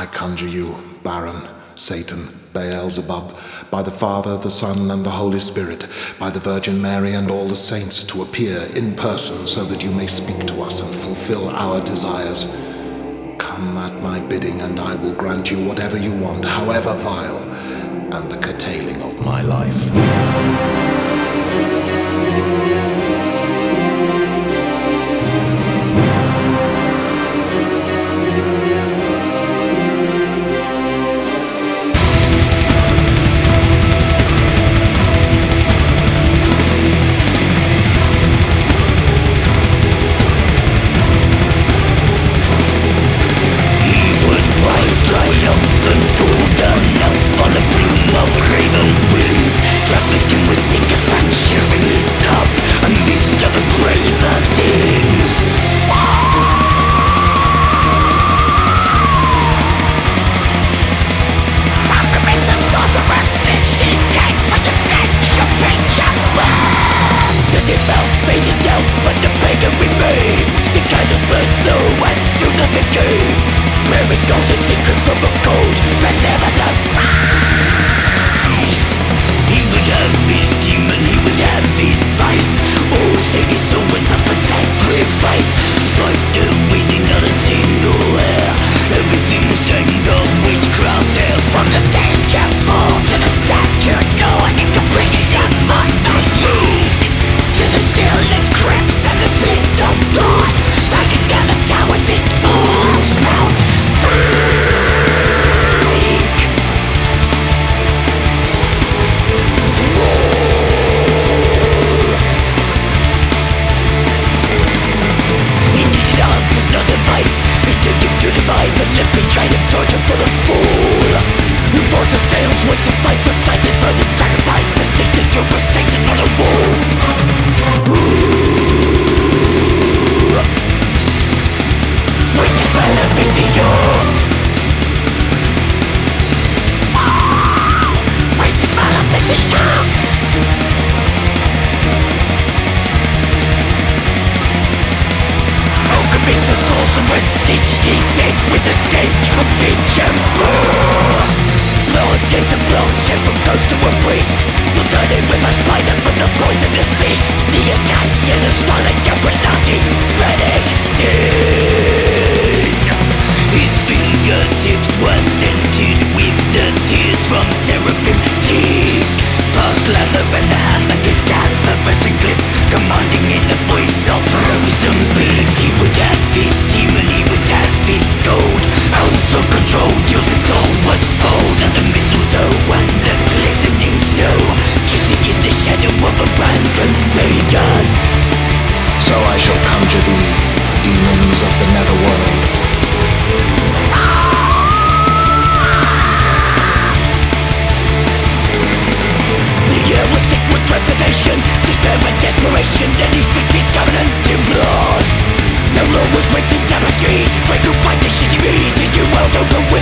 I conjure you, Baron, Satan, Beelzebub, by the Father, the Son, and the Holy Spirit, by the Virgin Mary and all the saints, to appear in person so that you may speak to us and fulfill our desires. Come at my bidding, and I will grant you whatever you want, however vile, and the curtailing of my life. Breaking down the street, break up by the shitty read. Did you also go